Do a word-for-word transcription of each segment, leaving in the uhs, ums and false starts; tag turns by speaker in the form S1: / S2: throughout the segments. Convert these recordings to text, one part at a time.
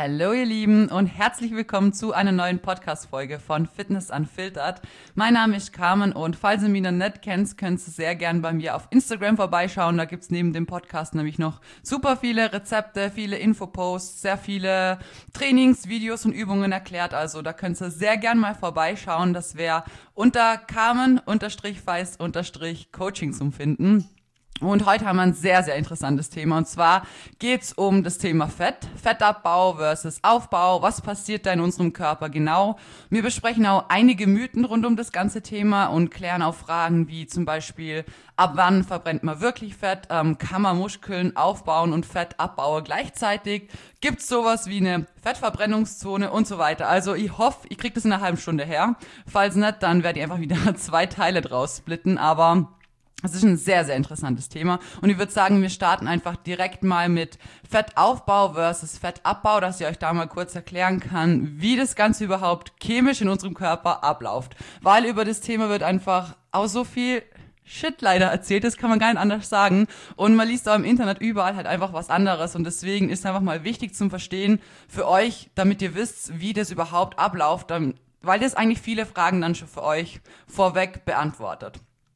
S1: Hallo ihr Lieben und herzlich willkommen zu einer neuen Podcast-Folge von Fitness Unfiltered. Mein Name ist Carmen und falls ihr mich noch nicht kennt, könnt ihr sehr gern bei mir auf Instagram vorbeischauen. Da gibt's neben dem Podcast nämlich noch super viele Rezepte, viele Infoposts, sehr viele Trainings, Videos und Übungen erklärt. Also da könnt ihr sehr gern mal vorbeischauen. Das wäre unter Carmen-Feist-Coaching zum Finden. Und heute haben wir ein sehr, sehr interessantes Thema. Und zwar geht's um das Thema Fett, Fettabbau versus Aufbau. Was passiert da in unserem Körper genau? Wir besprechen auch einige Mythen rund um das ganze Thema und klären auch Fragen wie zum Beispiel, ab wann verbrennt man wirklich Fett? Ähm, kann man Muskeln aufbauen und Fett abbauen gleichzeitig? Gibt's sowas wie eine Fettverbrennungszone und so weiter? Also ich hoffe, ich kriege das in einer halben Stunde her. Falls nicht, dann werde ich einfach wieder zwei Teile draus splitten. Aber es ist ein sehr, sehr interessantes Thema und ich würde sagen, wir starten einfach direkt mal mit Fettaufbau versus Fettabbau, dass ich euch da mal kurz erklären kann, wie das Ganze überhaupt chemisch in unserem Körper abläuft. Weil über das Thema wird einfach auch so viel Shit leider erzählt, das kann man gar nicht anders sagen und man liest auch im Internet überall halt einfach was anderes und deswegen ist einfach mal wichtig zum Verstehen für euch, damit ihr wisst, wie das überhaupt abläuft, weil das eigentlich viele Fragen dann schon für euch vorweg beantwortet.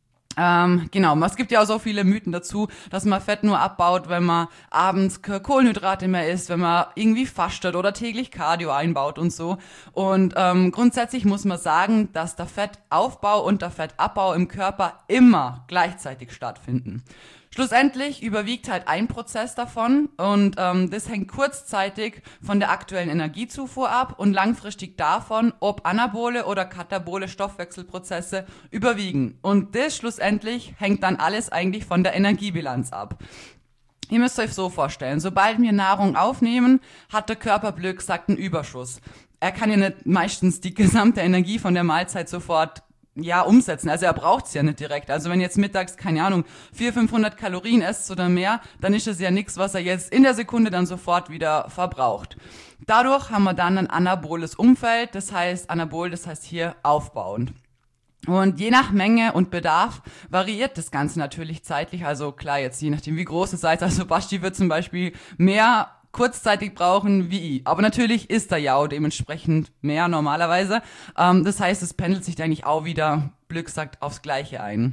S1: Ähm, genau, es gibt ja auch so viele Mythen dazu, dass man Fett nur abbaut, wenn man abends Kohlenhydrate mehr isst, wenn man irgendwie fastet oder täglich Cardio einbaut und so. Und ähm, grundsätzlich muss man sagen, dass der Fettaufbau und der Fettabbau im Körper immer gleichzeitig stattfinden. Schlussendlich überwiegt halt ein Prozess davon und ähm, das hängt kurzzeitig von der aktuellen Energiezufuhr ab und langfristig davon, ob anabole oder katabole Stoffwechselprozesse überwiegen. Und das schlussendlich hängt dann alles eigentlich von der Energiebilanz ab. Ihr müsst euch so vorstellen, sobald wir Nahrung aufnehmen, hat der Körper blöd gesagt einen Überschuss. Er kann ja nicht meistens die gesamte Energie von der Mahlzeit sofort ja, umsetzen. Also er braucht's ja nicht direkt. Also wenn jetzt mittags, keine Ahnung, vierhundert, fünfhundert Kalorien esst oder mehr, dann ist es ja nichts, was er jetzt in der Sekunde dann sofort wieder verbraucht. Dadurch haben wir dann ein anaboles Umfeld, das heißt anabol, das heißt hier aufbauend. Und je nach Menge und Bedarf variiert das Ganze natürlich zeitlich. Also klar, jetzt je nachdem, wie groß es seid. Also Basti wird zum Beispiel mehr kurzzeitig brauchen wie ich. Aber natürlich ist er ja auch dementsprechend mehr normalerweise. Ähm, das heißt, es pendelt sich eigentlich auch wieder, blöd gesagt, aufs Gleiche ein.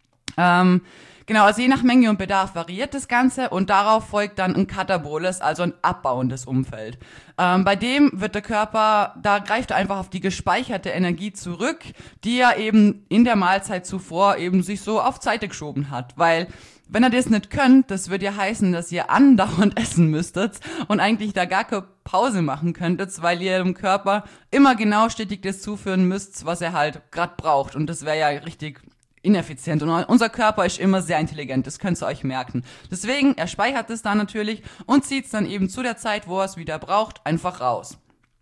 S1: Ähm, genau, also je nach Menge und Bedarf variiert das Ganze und darauf folgt dann ein kataboles, also ein abbauendes Umfeld. Ähm, bei dem wird der Körper, da greift er einfach auf die gespeicherte Energie zurück, die er eben in der Mahlzeit zuvor eben sich so auf Seite geschoben hat, weil wenn ihr das nicht könnt, das würde ja heißen, dass ihr andauernd essen müsstet und eigentlich da gar keine Pause machen könntet, weil ihr dem Körper immer genau stetig das zuführen müsst, was er halt gerade braucht. Und das wäre ja richtig ineffizient. Und unser Körper ist immer sehr intelligent, das könnt ihr euch merken. Deswegen, er speichert es dann natürlich und zieht es dann eben zu der Zeit, wo er es wieder braucht, einfach raus.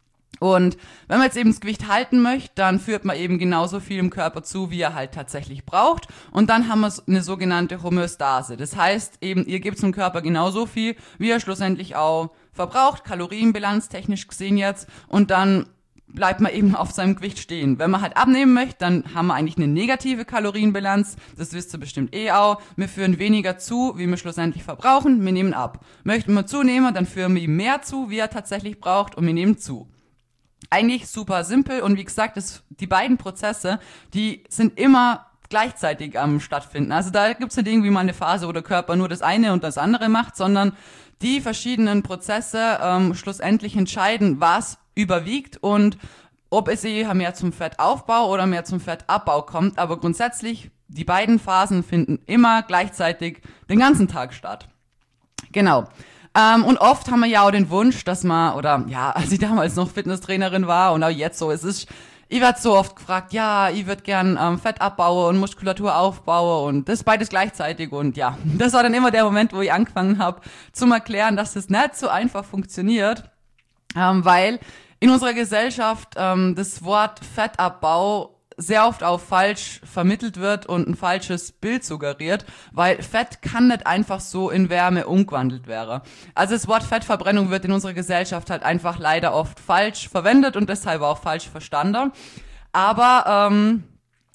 S1: Und wenn man jetzt eben das Gewicht halten möchte, dann führt man eben genauso viel im Körper zu, wie er halt tatsächlich braucht. Und dann haben wir eine sogenannte Homöostase. Das heißt eben, ihr gebt zum Körper genauso viel, wie er schlussendlich auch verbraucht, Kalorienbilanz technisch gesehen jetzt. Und dann bleibt man eben auf seinem Gewicht stehen. Wenn man halt abnehmen möchte, dann haben wir eigentlich eine negative Kalorienbilanz. Das wisst ihr bestimmt eh auch. Wir führen weniger zu, wie wir schlussendlich verbrauchen. Wir nehmen ab. Möchten wir zunehmen, dann führen wir ihm mehr zu, wie er tatsächlich braucht und wir nehmen zu. Eigentlich super simpel und wie gesagt, das, die beiden Prozesse, die sind immer gleichzeitig am stattfinden. Also da gibt es nicht irgendwie mal eine Phase, wo der Körper nur das eine und das andere macht, sondern die verschiedenen Prozesse ähm, schlussendlich entscheiden, was überwiegt und ob es eher mehr zum Fettaufbau oder mehr zum Fettabbau kommt. Aber grundsätzlich, die beiden Phasen finden immer gleichzeitig den ganzen Tag statt. Genau. Ähm, und oft haben wir ja auch den Wunsch, dass man, oder ja, als ich damals noch Fitnesstrainerin war und auch jetzt so, es ist, ich werde so oft gefragt, ja, ich würde gern ähm, Fett abbauen und Muskulatur aufbauen und das beides gleichzeitig und ja, das war dann immer der Moment, wo ich angefangen habe zum Erklären, dass das nicht so einfach funktioniert, ähm, weil in unserer Gesellschaft ähm, das Wort Fettabbau sehr oft auch falsch vermittelt wird und ein falsches Bild suggeriert, weil Fett kann nicht einfach so in Wärme umgewandelt werden. Also das Wort Fettverbrennung wird in unserer Gesellschaft halt einfach leider oft falsch verwendet und deshalb auch falsch verstanden. Aber ähm,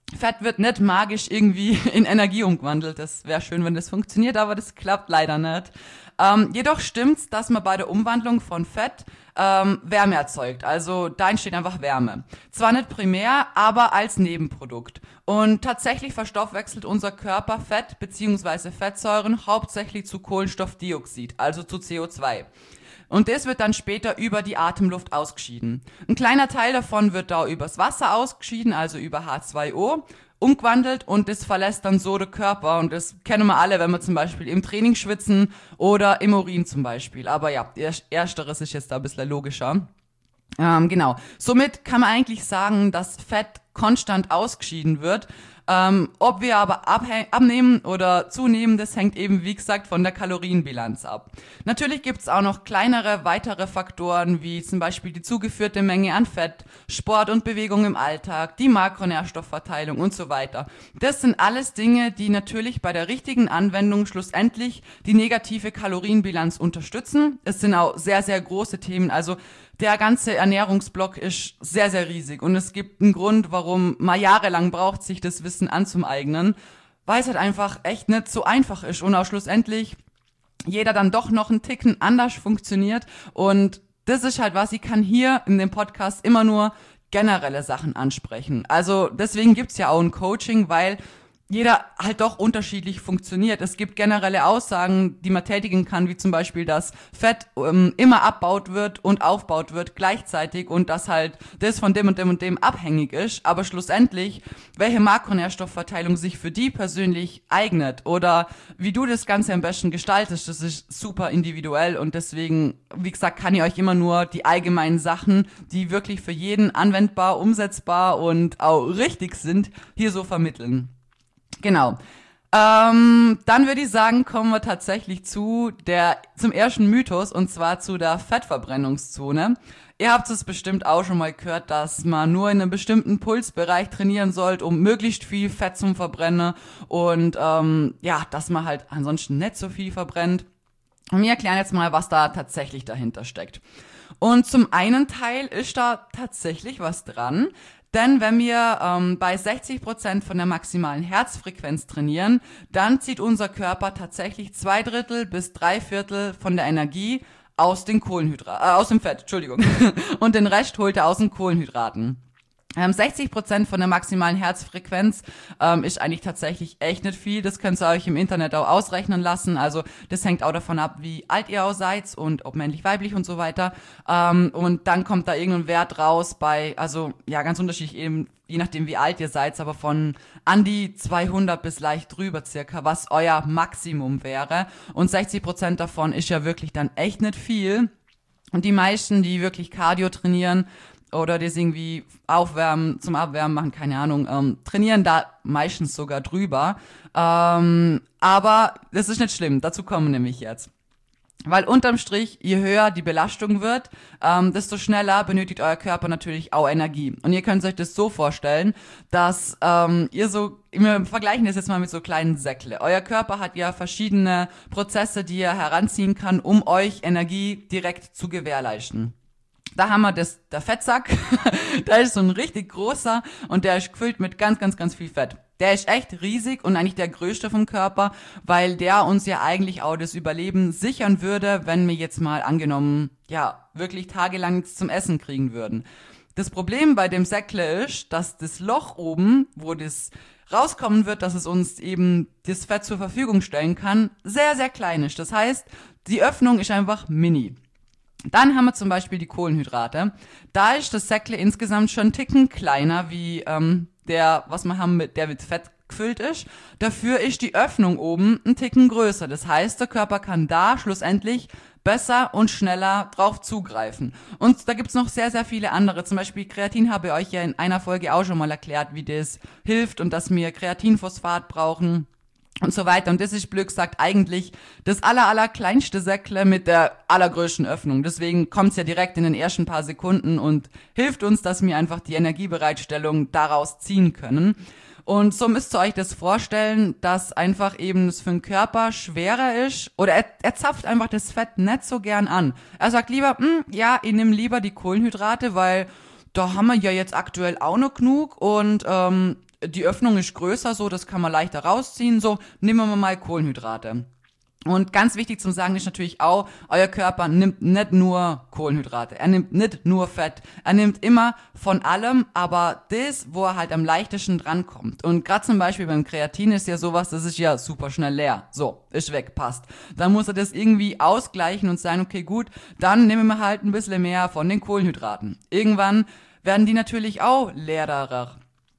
S1: Fett wird nicht magisch irgendwie in Energie umgewandelt. Das wäre schön, wenn das funktioniert, aber das klappt leider nicht. Ähm, jedoch stimmt's, dass man bei der Umwandlung von Fett ähm, Wärme erzeugt. Also da entsteht einfach Wärme. Zwar nicht primär, aber als Nebenprodukt. Und tatsächlich verstoffwechselt unser Körper Fett bzw. Fettsäuren hauptsächlich zu Kohlenstoffdioxid, also zu C O zwei. Und das wird dann später über die Atemluft ausgeschieden. Ein kleiner Teil davon wird da übers Wasser ausgeschieden, also über H zwei O, umgewandelt und das verlässt dann so den Körper. Und das kennen wir alle, wenn wir zum Beispiel im Training schwitzen oder im Urin zum Beispiel. Aber ja, ersteres ist jetzt da ein bisschen logischer. Ähm, genau. Somit kann man eigentlich sagen, dass Fett konstant ausgeschieden wird. Ähm, ob wir aber abnehmen oder zunehmen, das hängt eben, wie gesagt, von der Kalorienbilanz ab. Natürlich gibt's auch noch kleinere, weitere Faktoren, wie zum Beispiel die zugeführte Menge an Fett, Sport und Bewegung im Alltag, die Makronährstoffverteilung und so weiter. Das sind alles Dinge, die natürlich bei der richtigen Anwendung schlussendlich die negative Kalorienbilanz unterstützen. Es sind auch sehr, sehr große Themen, also der ganze Ernährungsblock ist sehr, sehr riesig und es gibt einen Grund, warum man jahrelang braucht, sich das Wissen anzueignen, weil es halt einfach echt nicht so einfach ist und auch schlussendlich jeder dann doch noch einen Ticken anders funktioniert und das ist halt was, ich kann hier in dem Podcast immer nur generelle Sachen ansprechen. Also deswegen gibt's ja auch ein Coaching, weil jeder halt doch unterschiedlich funktioniert. Es gibt generelle Aussagen, die man tätigen kann, wie zum Beispiel, dass Fett ähm, immer abbaut wird und aufbaut wird gleichzeitig und dass halt das von dem und dem und dem abhängig ist. Aber schlussendlich, welche Makronährstoffverteilung sich für die persönlich eignet oder wie du das Ganze am besten gestaltest, das ist super individuell und deswegen, wie gesagt, kann ich euch immer nur die allgemeinen Sachen, die wirklich für jeden anwendbar, umsetzbar und auch richtig sind, hier so vermitteln. Genau. Ähm, dann würde ich sagen, kommen wir tatsächlich zu der, zum ersten Mythos und zwar zu der Fettverbrennungszone. Ihr habt es bestimmt auch schon mal gehört, dass man nur in einem bestimmten Pulsbereich trainieren sollte, um möglichst viel Fett zu verbrennen und ähm, ja, dass man halt ansonsten nicht so viel verbrennt. Und wir erklären jetzt mal, was da tatsächlich dahinter steckt. Und zum einen Teil ist da tatsächlich was dran. Denn wenn wir ähm, bei sechzig Prozent von der maximalen Herzfrequenz trainieren, dann zieht unser Körper tatsächlich zwei Drittel bis drei Viertel von der Energie aus den Kohlenhydraten, äh, aus dem Fett, Entschuldigung. Und den Rest holt er aus den Kohlenhydraten. Ähm, sechzig Prozent von der maximalen Herzfrequenz ähm, ist eigentlich tatsächlich echt nicht viel. Das könnt ihr euch im Internet auch ausrechnen lassen. Also das hängt auch davon ab, wie alt ihr auch seid und ob männlich, weiblich und so weiter. Ähm, und dann kommt da irgendein Wert raus bei, also ja, ganz unterschiedlich eben, je nachdem wie alt ihr seid, aber von an die zweihundert bis leicht drüber circa, was euer Maximum wäre. Und sechzig Prozent davon ist ja wirklich dann echt nicht viel. Und die meisten, die wirklich Cardio trainieren, oder das irgendwie aufwärmen, zum Abwärmen machen, keine Ahnung, ähm, trainieren da meistens sogar drüber. Ähm, aber das ist nicht schlimm, dazu kommen wir nämlich jetzt. Weil unterm Strich, je höher die Belastung wird, ähm, desto schneller benötigt euer Körper natürlich auch Energie. Und ihr könnt euch das so vorstellen, dass ähm, ihr so, wir vergleichen das jetzt mal mit so kleinen Säckle. Euer Körper hat ja verschiedene Prozesse, die er heranziehen kann, um euch Energie direkt zu gewährleisten. Da haben wir das, der Fettsack, da ist so ein richtig großer und der ist gefüllt mit ganz, ganz, ganz viel Fett. Der ist echt riesig und eigentlich der größte vom Körper, weil der uns ja eigentlich auch das Überleben sichern würde, wenn wir jetzt mal angenommen, ja, wirklich tagelang nichts zum Essen kriegen würden. Das Problem bei dem Säckle ist, dass das Loch oben, wo das rauskommen wird, dass es uns eben das Fett zur Verfügung stellen kann, sehr, sehr klein ist. Das heißt, die Öffnung ist einfach mini. Dann haben wir zum Beispiel die Kohlenhydrate. Da ist das Säckle insgesamt schon einen Ticken kleiner wie ähm, der, was wir haben, mit, der mit Fett gefüllt ist. Dafür ist die Öffnung oben einen Ticken größer. Das heißt, der Körper kann da schlussendlich besser und schneller drauf zugreifen. Und da gibt's noch sehr, sehr viele andere. Zum Beispiel Kreatin habe ich euch ja in einer Folge auch schon mal erklärt, wie das hilft und dass wir Kreatinphosphat brauchen. Und so weiter. Und das ist, blöd gesagt, eigentlich das aller, aller kleinste Säckle mit der allergrößten Öffnung. Deswegen kommt's ja direkt in den ersten paar Sekunden und hilft uns, dass wir einfach die Energiebereitstellung daraus ziehen können. Und so müsst ihr euch das vorstellen, dass einfach eben es für den Körper schwerer ist oder er, er zapft einfach das Fett nicht so gern an. Er sagt lieber, ja, ich nehme lieber die Kohlenhydrate, weil da haben wir ja jetzt aktuell auch noch genug und ähm, die Öffnung ist größer, so, das kann man leichter rausziehen, so, nehmen wir mal Kohlenhydrate. Und ganz wichtig zum Sagen ist natürlich auch, euer Körper nimmt nicht nur Kohlenhydrate, er nimmt nicht nur Fett, er nimmt immer von allem, aber das, wo er halt am leichtesten drankommt. Und gerade zum Beispiel beim Kreatin ist ja sowas, das ist ja super schnell leer. So, ist weg, passt. Dann muss er das irgendwie ausgleichen und sagen, okay, gut, dann nehmen wir halt ein bisschen mehr von den Kohlenhydraten. Irgendwann werden die natürlich auch leerer.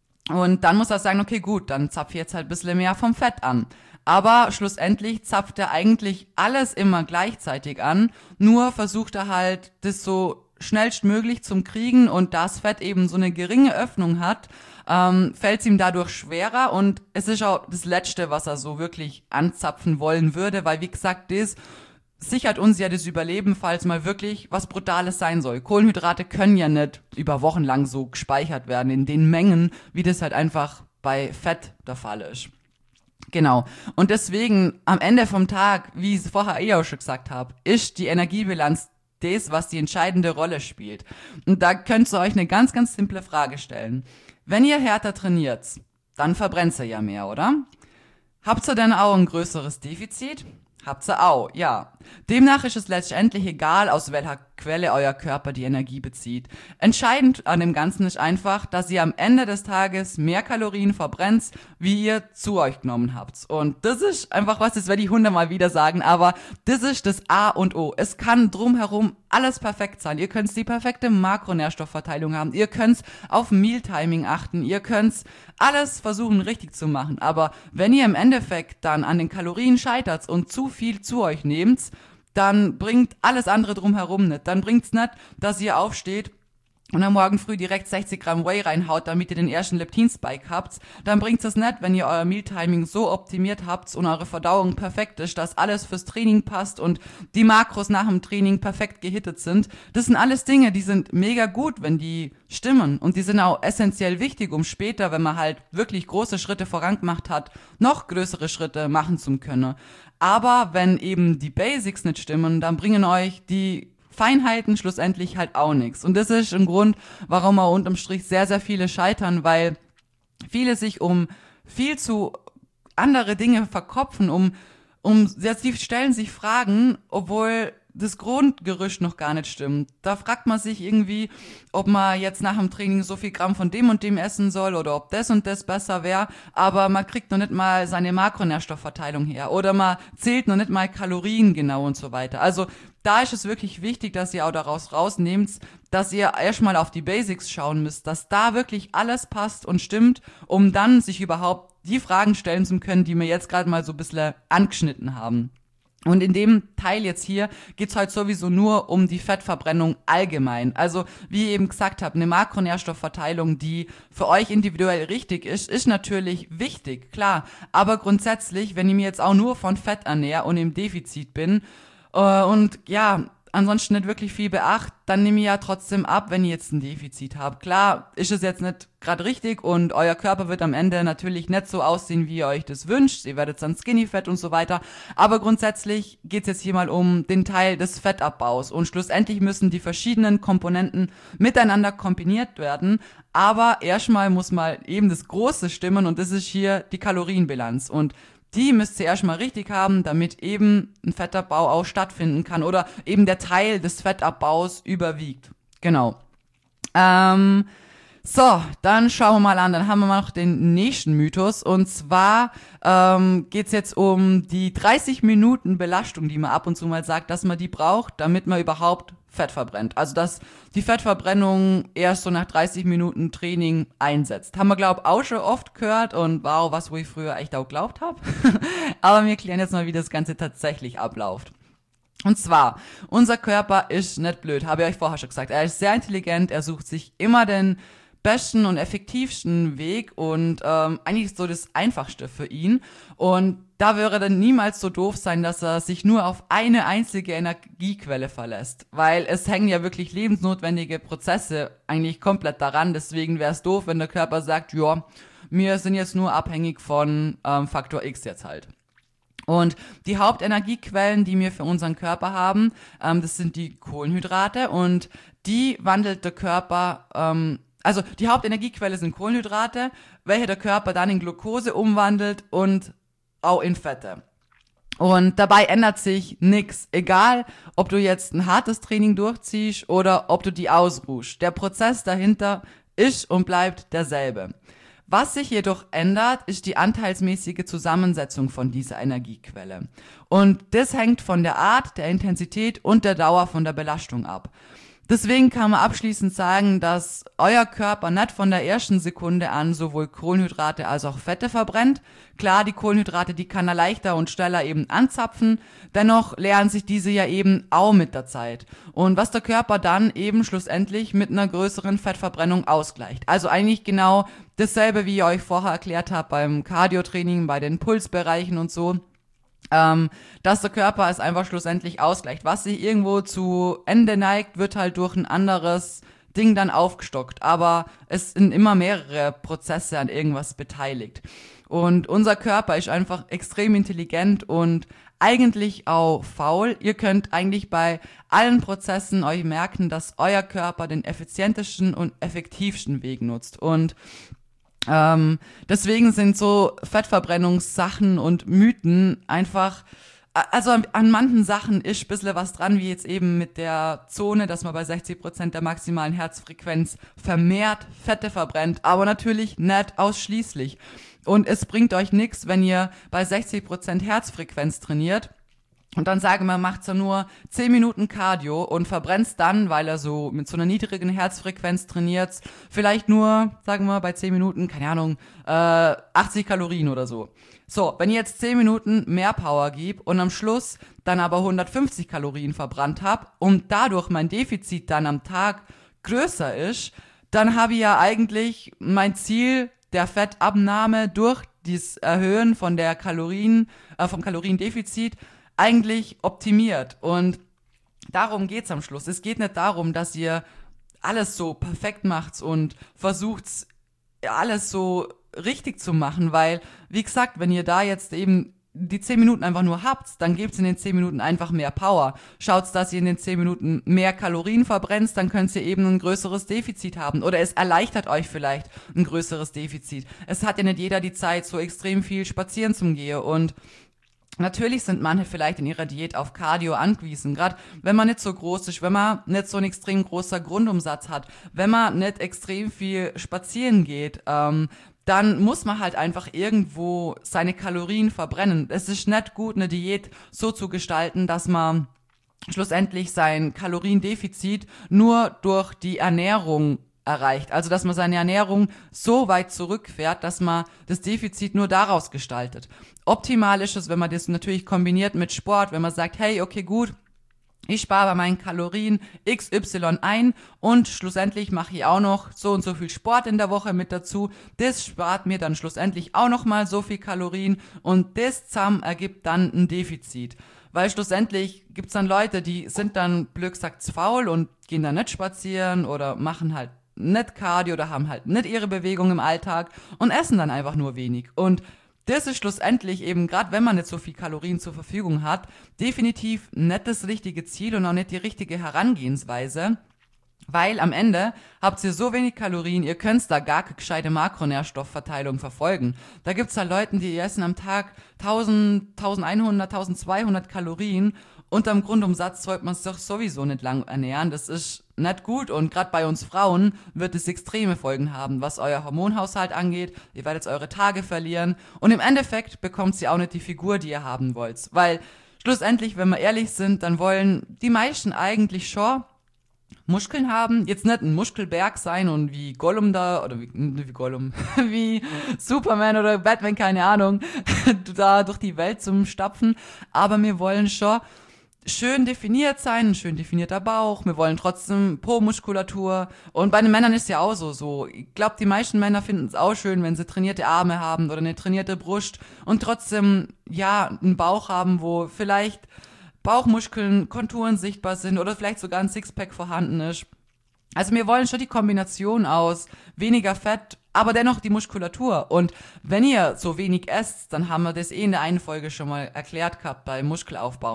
S1: Und dann muss er sagen, okay, gut, dann zapf ich jetzt halt ein bisschen mehr vom Fett an. Aber schlussendlich zapft er eigentlich alles immer gleichzeitig an, nur versucht er halt, das so schnellstmöglich zum Kriegen, und da das Fett eben so eine geringe Öffnung hat, ähm, fällt es ihm dadurch schwerer, und es ist auch das Letzte, was er so wirklich anzapfen wollen würde, weil wie gesagt, das sichert uns ja das Überleben, falls mal wirklich was Brutales sein soll. Kohlenhydrate können ja nicht über Wochen lang so gespeichert werden in den Mengen, wie das halt einfach bei Fett der Fall ist. Genau. Und deswegen am Ende vom Tag, wie ich es vorher eh auch schon gesagt habe, ist die Energiebilanz das, was die entscheidende Rolle spielt. Und da könnt ihr euch eine ganz, ganz simple Frage stellen. Wenn ihr härter trainiert, dann verbrennt ihr ja mehr, oder? Habt ihr denn auch ein größeres Defizit? Habt ihr auch, ja. Demnach ist es letztendlich egal, aus welcher Quelle euer Körper die Energie bezieht. Entscheidend an dem Ganzen ist einfach, dass ihr am Ende des Tages mehr Kalorien verbrennt, wie ihr zu euch genommen habt. Und das ist einfach was, das werde ich hundertmal wieder sagen, aber das ist das A und O. Es kann drumherum alles perfekt sein. Ihr könnt die perfekte Makronährstoffverteilung haben. Ihr könnt auf Mealtiming achten. Ihr könnt alles versuchen richtig zu machen. Aber wenn ihr im Endeffekt dann an den Kalorien scheitert und zu viel zu euch nehmt, dann bringt alles andere drumherum nicht. Dann bringt's nicht, dass ihr aufsteht und am Morgen früh direkt sechzig Gramm Whey reinhaut, damit ihr den ersten Leptin-Spike habt. Dann bringt's es nicht, wenn ihr euer Mealtiming so optimiert habt und eure Verdauung perfekt ist, dass alles fürs Training passt und die Makros nach dem Training perfekt gehittet sind. Das sind alles Dinge, die sind mega gut, wenn die stimmen. Und die sind auch essentiell wichtig, um später, wenn man halt wirklich große Schritte vorangemacht hat, noch größere Schritte machen zu können. Aber wenn eben die Basics nicht stimmen, dann bringen euch die Feinheiten schlussendlich halt auch nichts. Und das ist ein Grund, warum auch unterm Strich sehr, sehr viele scheitern, weil viele sich um viel zu andere Dinge verkopfen, um, um, sie stellen sich Fragen, obwohl das Grundgerüst noch gar nicht stimmt. Da fragt man sich irgendwie, ob man jetzt nach dem Training so viel Gramm von dem und dem essen soll oder ob das und das besser wäre, aber man kriegt noch nicht mal seine Makronährstoffverteilung her oder man zählt noch nicht mal Kalorien genau und so weiter. Also da ist es wirklich wichtig, dass ihr auch daraus rausnehmt, dass ihr erstmal auf die Basics schauen müsst, dass da wirklich alles passt und stimmt, um dann sich überhaupt die Fragen stellen zu können, die wir jetzt gerade mal so ein bisschen angeschnitten haben. Und in dem Teil jetzt hier geht's halt sowieso nur um die Fettverbrennung allgemein. Also wie ich eben gesagt habe, eine Makronährstoffverteilung, die für euch individuell richtig ist, ist natürlich wichtig, klar. Aber grundsätzlich, wenn ich mir jetzt auch nur von Fett ernähre und im Defizit bin äh, und ja, ansonsten nicht wirklich viel beacht, dann nehme ich ja trotzdem ab, wenn ihr jetzt ein Defizit habt. Klar, ist es jetzt nicht gerade richtig und euer Körper wird am Ende natürlich nicht so aussehen, wie ihr euch das wünscht. Ihr werdet dann Skinny Fett und so weiter. Aber grundsätzlich geht es jetzt hier mal um den Teil des Fettabbaus und schlussendlich müssen die verschiedenen Komponenten miteinander kombiniert werden. Aber erstmal muss mal eben das Große stimmen und das ist hier die Kalorienbilanz und die müsst ihr erstmal richtig haben, damit eben ein Fettabbau auch stattfinden kann oder eben der Teil des Fettabbaus überwiegt. Genau. Ähm, so, dann schauen wir mal an. Dann haben wir mal noch den nächsten Mythos. Und zwar ähm, geht's jetzt um die dreißig Minuten Belastung, die man ab und zu mal sagt, dass man die braucht, damit man überhaupt Fett verbrennt. Also dass die Fettverbrennung erst so nach dreißig Minuten Training einsetzt. Haben wir, glaube ich, auch schon oft gehört und war auch was, wo ich früher echt auch geglaubt habe. Aber wir klären jetzt mal, wie das Ganze tatsächlich abläuft. Und zwar, unser Körper ist nicht blöd, habe ich euch vorher schon gesagt. Er ist sehr intelligent, er sucht sich immer den besten und effektivsten Weg und ähm, eigentlich so das Einfachste für ihn. Und da wäre dann niemals so doof sein, dass er sich nur auf eine einzige Energiequelle verlässt. Weil es hängen ja wirklich lebensnotwendige Prozesse eigentlich komplett daran. Deswegen wäre es doof, wenn der Körper sagt, ja, wir sind jetzt nur abhängig von ähm, Faktor X jetzt halt. Und die Hauptenergiequellen, die wir für unseren Körper haben, ähm, das sind die Kohlenhydrate und die wandelt der Körper ähm, also die Hauptenergiequelle sind Kohlenhydrate, welche der Körper dann in Glucose umwandelt und auch in Fette. Und dabei ändert sich nichts, egal ob du jetzt ein hartes Training durchziehst oder ob du die ausruhst. Der Prozess dahinter ist und bleibt derselbe. Was sich jedoch ändert, ist die anteilsmäßige Zusammensetzung von dieser Energiequelle. Und das hängt von der Art, der Intensität und der Dauer von der Belastung ab. Deswegen kann man abschließend sagen, dass euer Körper nicht von der ersten Sekunde an sowohl Kohlenhydrate als auch Fette verbrennt. Klar, die Kohlenhydrate, die kann er leichter und schneller eben anzapfen. Dennoch lernen sich diese ja eben auch mit der Zeit. Und was der Körper dann eben schlussendlich mit einer größeren Fettverbrennung ausgleicht. Also eigentlich genau dasselbe, wie ich euch vorher erklärt habe beim Cardio-Training, bei den Pulsbereichen und so. Ähm, dass der Körper es einfach schlussendlich ausgleicht. Was sich irgendwo zu Ende neigt, wird halt durch ein anderes Ding dann aufgestockt. Aber es sind immer mehrere Prozesse an irgendwas beteiligt. Und unser Körper ist einfach extrem intelligent und eigentlich auch faul. Ihr könnt eigentlich bei allen Prozessen euch merken, dass euer Körper den effizientesten und effektivsten Weg nutzt. Und Ähm, deswegen sind so Fettverbrennungssachen und Mythen einfach, also an, an manchen Sachen ist ein bisschen was dran, wie jetzt eben mit der Zone, dass man bei sechzig Prozent der maximalen Herzfrequenz vermehrt Fette verbrennt, aber natürlich nicht ausschließlich. Und es bringt euch nichts, wenn ihr bei sechzig Prozent Herzfrequenz trainiert. Und dann sagen wir, macht so nur zehn Minuten Cardio und verbrennt's dann, weil er so mit so einer niedrigen Herzfrequenz trainiert, vielleicht nur, sagen wir, bei zehn Minuten, keine Ahnung, äh, achtzig Kalorien oder so. So, wenn ihr jetzt zehn Minuten mehr Power gebt und am Schluss dann aber hundertfünfzig Kalorien verbrannt habt und dadurch mein Defizit dann am Tag größer ist, dann habe ich ja eigentlich mein Ziel der Fettabnahme durch das Erhöhen von der Kalorien, äh, vom Kaloriendefizit eigentlich optimiert. Und darum geht's am Schluss. Es geht nicht darum, dass ihr alles so perfekt macht und versucht, alles so richtig zu machen, weil, wie gesagt, wenn ihr da jetzt eben die zehn Minuten einfach nur habt, dann gebt's in den zehn Minuten einfach mehr Power. Schaut's, dass ihr in den zehn Minuten mehr Kalorien verbrennt, dann könnt ihr eben ein größeres Defizit haben. Oder es erleichtert euch vielleicht ein größeres Defizit. Es hat ja nicht jeder die Zeit, so extrem viel spazieren zu gehen. Und natürlich sind manche vielleicht in ihrer Diät auf Cardio angewiesen, gerade wenn man nicht so groß ist, wenn man nicht so einen extrem großer Grundumsatz hat, wenn man nicht extrem viel spazieren geht, ähm, dann muss man halt einfach irgendwo seine Kalorien verbrennen. Es ist nicht gut, eine Diät so zu gestalten, dass man schlussendlich sein Kaloriendefizit nur durch die Ernährung erreicht. Also, dass man seine Ernährung so weit zurückfährt, dass man das Defizit nur daraus gestaltet. Optimal ist es, wenn man das natürlich kombiniert mit Sport, wenn man sagt, hey, okay, gut, ich spare bei meinen Kalorien X Y ein und schlussendlich mache ich auch noch so und so viel Sport in der Woche mit dazu. Das spart mir dann schlussendlich auch nochmal so viel Kalorien und das zusammen ergibt dann ein Defizit. Weil schlussendlich gibt's dann Leute, die sind dann blöd gesagt faul und gehen dann nicht spazieren oder machen halt nicht Cardio oder haben halt nicht ihre Bewegung im Alltag und essen dann einfach nur wenig. Und das ist schlussendlich eben, gerade wenn man nicht so viel Kalorien zur Verfügung hat, definitiv nicht das richtige Ziel und auch nicht die richtige Herangehensweise, weil am Ende habt ihr so wenig Kalorien, ihr könnt da gar keine gescheite Makronährstoffverteilung verfolgen. Da gibt's da Leute, die essen am Tag tausend, eintausendeinhundert, eintausendzweihundert Kalorien. Unterm Grundumsatz sollte man es doch sowieso nicht lang ernähren. Das ist nicht gut und gerade bei uns Frauen wird es extreme Folgen haben, was euer Hormonhaushalt angeht. Ihr werdet eure Tage verlieren und im Endeffekt bekommt ihr auch nicht die Figur, die ihr haben wollt. Weil schlussendlich, wenn wir ehrlich sind, dann wollen die meisten eigentlich schon Muskeln haben, jetzt nicht ein Muskelberg sein und wie Gollum da, oder wie, wie Gollum, wie Superman oder Batman, keine Ahnung, da durch die Welt zum Stapfen, aber wir wollen schon schön definiert sein, ein schön definierter Bauch, wir wollen trotzdem Po-Muskulatur und bei den Männern ist ja auch so, so, ich glaube, die meisten Männer finden es auch schön, wenn sie trainierte Arme haben oder eine trainierte Brust und trotzdem, ja, einen Bauch haben, wo vielleicht Bauchmuskeln, Konturen sichtbar sind oder vielleicht sogar ein Sixpack vorhanden ist. Also wir wollen schon die Kombination aus weniger Fett, aber dennoch die Muskulatur. Und wenn ihr so wenig esst, dann haben wir das eh in der einen Folge schon mal erklärt gehabt beim Muskelaufbau,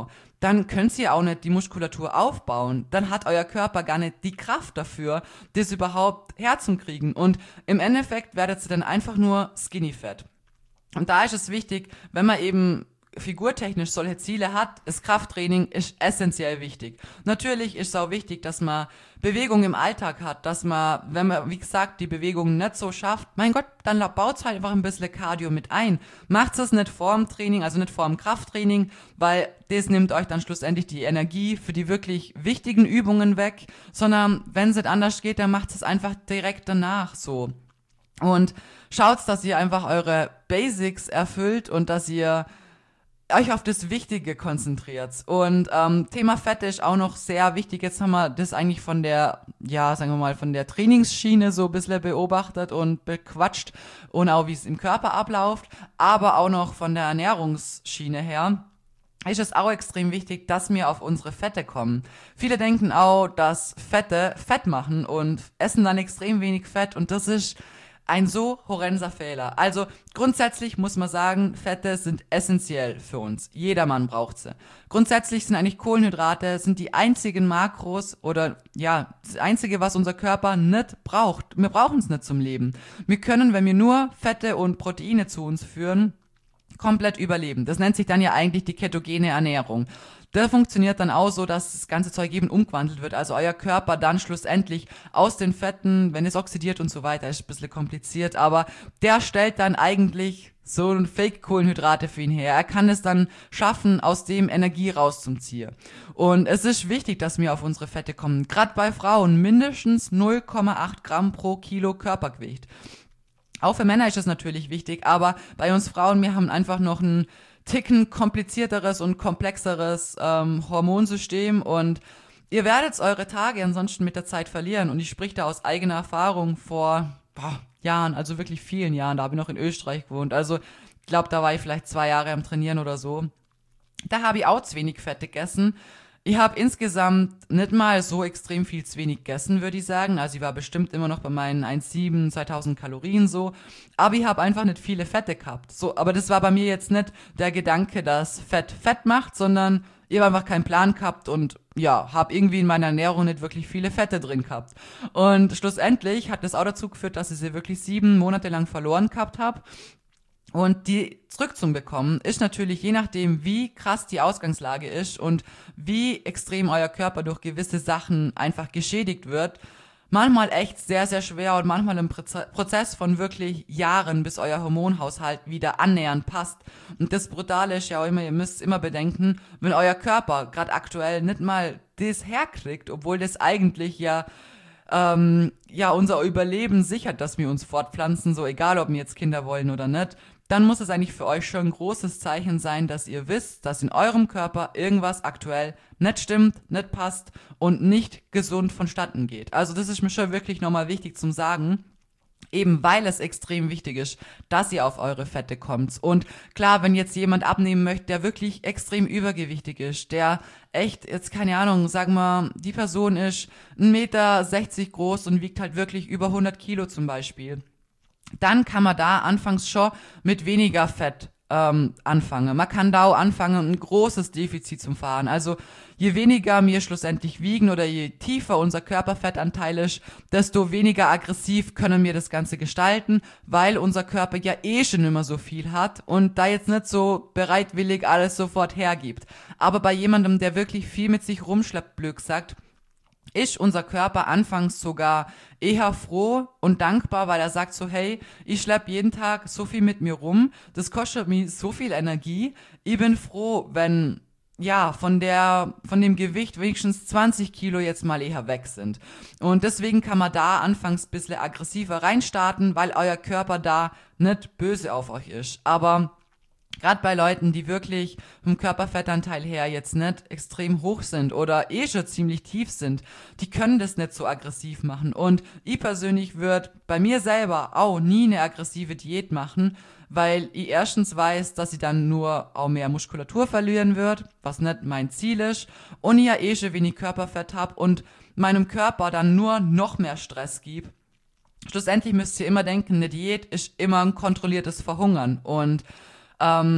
S1: dann könnt ihr auch nicht die Muskulatur aufbauen. Dann hat euer Körper gar nicht die Kraft dafür, das überhaupt herzukriegen. Und im Endeffekt werdet ihr dann einfach nur skinny fat. Und da ist es wichtig, wenn man eben figurtechnisch solche Ziele hat, ist Krafttraining ist essentiell wichtig. Natürlich ist es auch wichtig, dass man Bewegung im Alltag hat, dass man, wenn man, wie gesagt, die Bewegung nicht so schafft, mein Gott, dann baut halt einfach ein bisschen Cardio mit ein. Macht es nicht vorm Training, also nicht vorm Krafttraining, weil das nimmt euch dann schlussendlich die Energie für die wirklich wichtigen Übungen weg, sondern wenn es nicht anders geht, dann macht es einfach direkt danach so. Und schaut, dass ihr einfach eure Basics erfüllt und dass ihr euch auf das Wichtige konzentriert. Und ähm, Thema Fette ist auch noch sehr wichtig. Jetzt haben wir das eigentlich von der, ja, sagen wir mal, von der Trainingsschiene so ein bisschen beobachtet und bequatscht und auch wie es im Körper abläuft, aber auch noch von der Ernährungsschiene her ist es auch extrem wichtig, dass wir auf unsere Fette kommen. Viele denken auch, dass Fette Fett machen und essen dann extrem wenig Fett und das ist ein so horrender Fehler. Also grundsätzlich muss man sagen, Fette sind essentiell für uns. Jedermann braucht sie. Grundsätzlich sind eigentlich Kohlenhydrate sind die einzigen Makros oder ja, das einzige, was unser Körper nicht braucht. Wir brauchen es nicht zum Leben. Wir können, wenn wir nur Fette und Proteine zu uns führen, komplett überleben. Das nennt sich dann ja eigentlich die ketogene Ernährung. Der funktioniert dann auch so, dass das ganze Zeug eben umgewandelt wird. Also euer Körper dann schlussendlich aus den Fetten, wenn es oxidiert und so weiter, ist ein bisschen kompliziert, aber der stellt dann eigentlich so ein Fake-Kohlenhydrate für ihn her. Er kann es dann schaffen, aus dem Energie rauszuziehen. Und es ist wichtig, dass wir auf unsere Fette kommen. Gerade bei Frauen mindestens null Komma acht Gramm pro Kilo Körpergewicht. Auch für Männer ist das natürlich wichtig, aber bei uns Frauen, wir haben einfach noch ein Ticken komplizierteres und komplexeres ähm, Hormonsystem und ihr werdet eure Tage ansonsten mit der Zeit verlieren und ich spreche da aus eigener Erfahrung vor boah, Jahren, also wirklich vielen Jahren, da habe ich noch in Österreich gewohnt, also ich glaube, da war ich vielleicht zwei Jahre am Trainieren oder so. Da habe ich auch zu wenig Fett gegessen. Ich habe insgesamt nicht mal so extrem viel zu wenig gegessen, würde ich sagen. Also ich war bestimmt immer noch bei meinen eins Komma sieben, zweitausend Kalorien so. Aber ich habe einfach nicht viele Fette gehabt. So, aber das war bei mir jetzt nicht der Gedanke, dass Fett Fett macht, sondern ich habe einfach keinen Plan gehabt und ja, habe irgendwie in meiner Ernährung nicht wirklich viele Fette drin gehabt. Und schlussendlich hat das auch dazu geführt, dass ich sie wirklich sieben Monate lang verloren gehabt habe. Und die zurückzubekommen ist natürlich je nachdem, wie krass die Ausgangslage ist und wie extrem euer Körper durch gewisse Sachen einfach geschädigt wird, manchmal echt sehr, sehr schwer und manchmal ein Prozess von wirklich Jahren, bis euer Hormonhaushalt wieder annähernd passt. Und das Brutale ist ja auch immer, ihr müsst immer bedenken, wenn euer Körper gerade aktuell nicht mal das herkriegt, obwohl das eigentlich ja ähm, ja unser Überleben sichert, dass wir uns fortpflanzen, so egal, ob wir jetzt Kinder wollen oder nicht, dann muss es eigentlich für euch schon ein großes Zeichen sein, dass ihr wisst, dass in eurem Körper irgendwas aktuell nicht stimmt, nicht passt und nicht gesund vonstatten geht. Also das ist mir schon wirklich nochmal wichtig zum Sagen, eben weil es extrem wichtig ist, dass ihr auf eure Fette kommt. Und klar, wenn jetzt jemand abnehmen möchte, der wirklich extrem übergewichtig ist, der echt, jetzt keine Ahnung, sagen wir, die Person ist ein Meter sechzig groß und wiegt halt wirklich über hundert Kilo zum Beispiel, dann kann man da anfangs schon mit weniger Fett ähm, anfangen. Man kann da auch anfangen, ein großes Defizit zu fahren. Also je weniger wir schlussendlich wiegen oder je tiefer unser Körperfettanteil ist, desto weniger aggressiv können wir das Ganze gestalten, weil unser Körper ja eh schon immer so viel hat und da jetzt nicht so bereitwillig alles sofort hergibt. Aber bei jemandem, der wirklich viel mit sich rumschleppt, blöd gesagt, ist unser Körper anfangs sogar eher froh und dankbar, weil er sagt so, hey, ich schleppe jeden Tag so viel mit mir rum, das kostet mir so viel Energie, ich bin froh, wenn, ja, von der, von dem Gewicht wenigstens zwanzig Kilo jetzt mal eher weg sind. Und deswegen kann man da anfangs ein bisschen aggressiver reinstarten, weil euer Körper da nicht böse auf euch ist. Aber gerade bei Leuten, die wirklich vom Körperfettanteil her jetzt nicht extrem hoch sind oder eh schon ziemlich tief sind, die können das nicht so aggressiv machen. Und ich persönlich würde bei mir selber auch nie eine aggressive Diät machen, weil ich erstens weiß, dass ich dann nur auch mehr Muskulatur verlieren wird, was nicht mein Ziel ist, und ich ja eh schon wenig Körperfett habe und meinem Körper dann nur noch mehr Stress gibt. Schlussendlich müsst ihr immer denken, eine Diät ist immer ein kontrolliertes Verhungern und Ähm,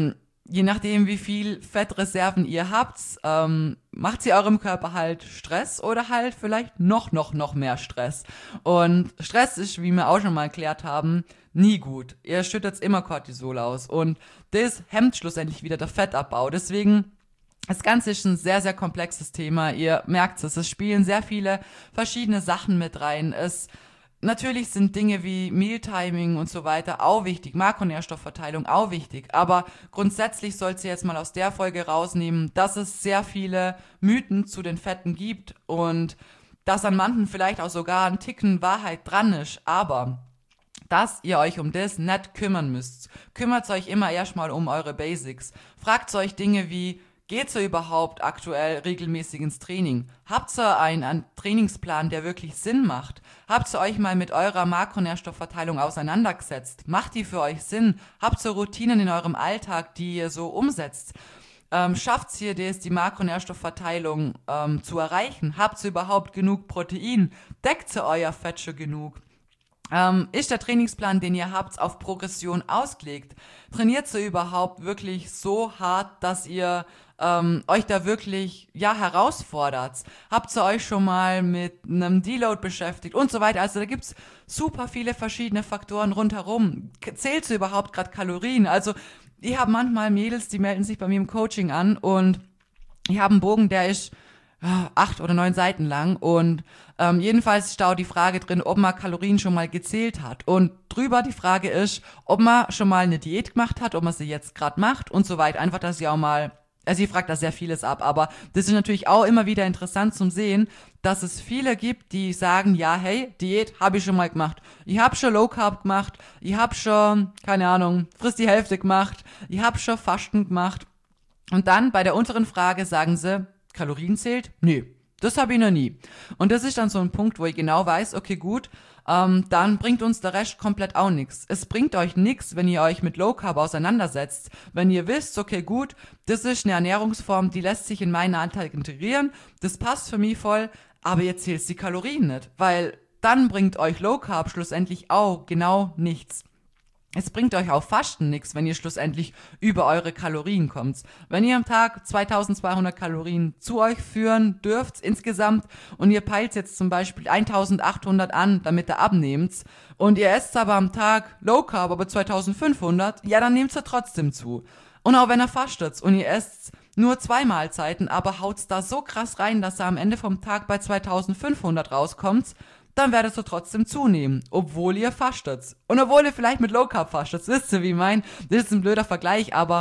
S1: je nachdem, wie viel Fettreserven ihr habt, ähm, macht sie eurem Körper halt Stress oder halt vielleicht noch, noch, noch mehr Stress. Und Stress ist, wie wir auch schon mal erklärt haben, nie gut. Ihr schüttet immer Cortisol aus und das hemmt schlussendlich wieder der Fettabbau. Deswegen, das Ganze ist ein sehr, sehr komplexes Thema. Ihr merkt es, es spielen sehr viele verschiedene Sachen mit rein. Es Natürlich sind Dinge wie Mealtiming und so weiter auch wichtig, Makronährstoffverteilung auch wichtig, aber grundsätzlich sollt ihr jetzt mal aus der Folge rausnehmen, dass es sehr viele Mythen zu den Fetten gibt und dass an manchen vielleicht auch sogar ein Ticken Wahrheit dran ist, aber dass ihr euch um das nicht kümmern müsst. Kümmert euch immer erstmal um eure Basics. Fragt euch Dinge wie: Geht ihr überhaupt aktuell regelmäßig ins Training? Habt ihr einen, einen Trainingsplan, der wirklich Sinn macht? Habt ihr euch mal mit eurer Makronährstoffverteilung auseinandergesetzt? Macht die für euch Sinn? Habt ihr Routinen in eurem Alltag, die ihr so umsetzt? Ähm, schafft ihr das, die Makronährstoffverteilung ähm, zu erreichen? Habt ihr überhaupt genug Protein? Deckt ihr euer Fett schon genug? Ähm, ist der Trainingsplan, den ihr habt, auf Progression ausgelegt? Trainiert ihr überhaupt wirklich so hart, dass ihr ähm, euch da wirklich, ja, herausfordert? Habt ihr euch schon mal mit einem Deload beschäftigt und so weiter? Also da gibt's super viele verschiedene Faktoren rundherum. Zählt ihr überhaupt gerade Kalorien? Also ich habe manchmal Mädels, die melden sich bei mir im Coaching an und ich habe einen Bogen, der ist acht oder neun Seiten lang und ähm, jedenfalls ist da auch die Frage drin, ob man Kalorien schon mal gezählt hat und drüber die Frage ist, ob man schon mal eine Diät gemacht hat, ob man sie jetzt gerade macht und so weiter. Einfach, dass sie auch mal, also sie fragt da sehr vieles ab, aber das ist natürlich auch immer wieder interessant zum Sehen, dass es viele gibt, die sagen, ja, hey, Diät habe ich schon mal gemacht. Ich habe schon Low Carb gemacht, ich habe schon, keine Ahnung, frisst die Hälfte gemacht, ich habe schon Fasten gemacht. Und dann bei der unteren Frage sagen sie, Kalorien zählt? Nee, das habe ich noch nie. Und das ist dann so ein Punkt, wo ich genau weiß, okay, gut, ähm, dann bringt uns der Rest komplett auch nichts. Es bringt euch nichts, wenn ihr euch mit Low Carb auseinandersetzt. Wenn ihr wisst, okay, gut, das ist eine Ernährungsform, die lässt sich in meinen Alltag integrieren, das passt für mich voll, aber ihr zählt die Kalorien nicht, weil dann bringt euch Low Carb schlussendlich auch genau nichts. Es bringt euch auch Fasten nichts, wenn ihr schlussendlich über eure Kalorien kommt. Wenn ihr am Tag zweitausendzweihundert Kalorien zu euch führen dürft insgesamt und ihr peilt jetzt zum Beispiel eintausendachthundert an, damit ihr abnehmt und ihr esst aber am Tag Low Carb, aber zweitausendfünfhundert, ja, dann nehmt ihr trotzdem zu. Und auch wenn ihr fastet und ihr esst nur zwei Mahlzeiten, aber haut's da so krass rein, dass ihr am Ende vom Tag bei zweitausendfünfhundert rauskommt, dann werdet ihr trotzdem zunehmen, obwohl ihr fastet. Und obwohl ihr vielleicht mit Low Carb fastet, wisst ihr, wie ich mein? Das ist ein blöder Vergleich, aber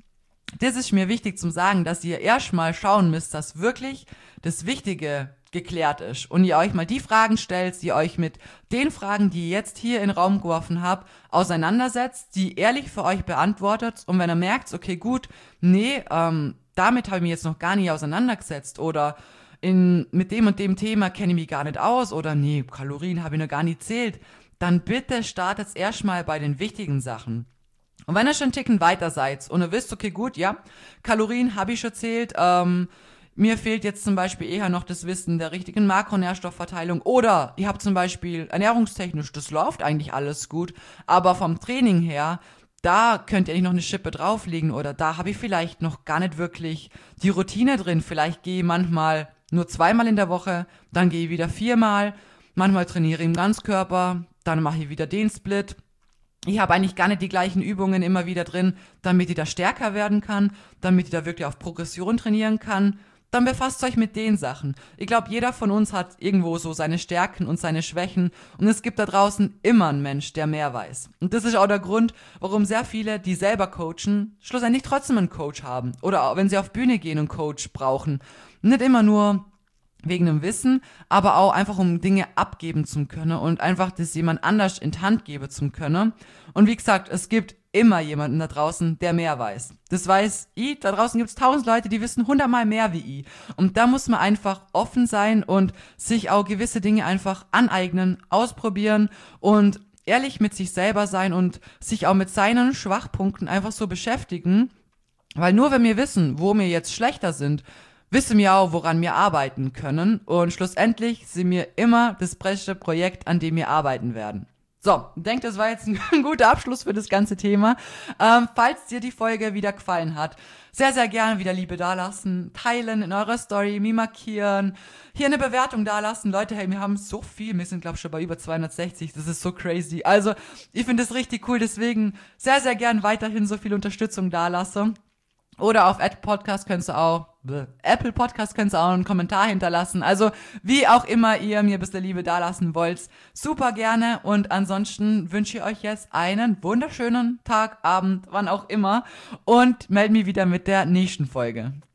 S1: das ist mir wichtig zum sagen, dass ihr erstmal schauen müsst, dass wirklich das Wichtige geklärt ist und ihr euch mal die Fragen stellt, die ihr euch mit den Fragen, die ihr jetzt hier in den Raum geworfen habt, auseinandersetzt, die ehrlich für euch beantwortet und wenn ihr merkt, okay, gut, nee, ähm, damit habe ich mich jetzt noch gar nicht auseinandergesetzt oder In, mit dem und dem Thema kenne ich mich gar nicht aus oder nee, Kalorien habe ich noch gar nicht zählt, dann bitte startet erstmal bei den wichtigen Sachen. Und wenn ihr schon einen Ticken weiter seid und ihr wisst, okay, gut, ja, Kalorien habe ich schon zählt, ähm, mir fehlt jetzt zum Beispiel eher noch das Wissen der richtigen Makronährstoffverteilung oder ihr habt zum Beispiel ernährungstechnisch, das läuft eigentlich alles gut, aber vom Training her, da könnt ihr nicht noch eine Schippe drauflegen oder da habe ich vielleicht noch gar nicht wirklich die Routine drin, vielleicht gehe ich manchmal nur zweimal in der Woche, dann gehe ich wieder viermal, manchmal trainiere ich im Ganzkörper, dann mache ich wieder den Split. Ich habe eigentlich gar nicht die gleichen Übungen immer wieder drin, damit ich da stärker werden kann, damit ich da wirklich auf Progression trainieren kann. Dann befasst euch mit den Sachen. Ich glaube, jeder von uns hat irgendwo so seine Stärken und seine Schwächen und es gibt da draußen immer einen Mensch, der mehr weiß. Und das ist auch der Grund, warum sehr viele, die selber coachen, schlussendlich trotzdem einen Coach haben oder auch, wenn sie auf Bühne gehen und einen Coach brauchen. Nicht immer nur wegen dem Wissen, aber auch einfach, um Dinge abgeben zu können und einfach das jemand anders in die Hand geben zu können. Und wie gesagt, es gibt immer jemanden da draußen, der mehr weiß. Das weiß ich, da draußen gibt es tausend Leute, die wissen hundertmal mehr wie ich. Und da muss man einfach offen sein und sich auch gewisse Dinge einfach aneignen, ausprobieren und ehrlich mit sich selber sein und sich auch mit seinen Schwachpunkten einfach so beschäftigen. Weil nur wenn wir wissen, wo wir jetzt schlechter sind, wissen wir auch, woran wir arbeiten können und schlussendlich sind wir immer das beste Projekt, an dem wir arbeiten werden. So, denkt, das war jetzt ein guter Abschluss für das ganze Thema. Ähm, falls dir die Folge wieder gefallen hat, sehr, sehr gerne wieder Liebe dalassen, teilen in eurer Story, mir markieren, hier eine Bewertung dalassen. Leute, hey, wir haben so viel, wir sind, glaube ich, schon bei über zweihundertsechzig, das ist so crazy. Also, ich finde das richtig cool, deswegen sehr, sehr gern weiterhin so viel Unterstützung dalassen. Oder auf Apple Podcast könntest du auch, Apple Podcast könntest du auch einen Kommentar hinterlassen. Also, wie auch immer ihr mir ein bisschen Liebe dalassen wollt, super gerne. Und ansonsten wünsche ich euch jetzt einen wunderschönen Tag, Abend, wann auch immer. Und melde mich wieder mit der nächsten Folge.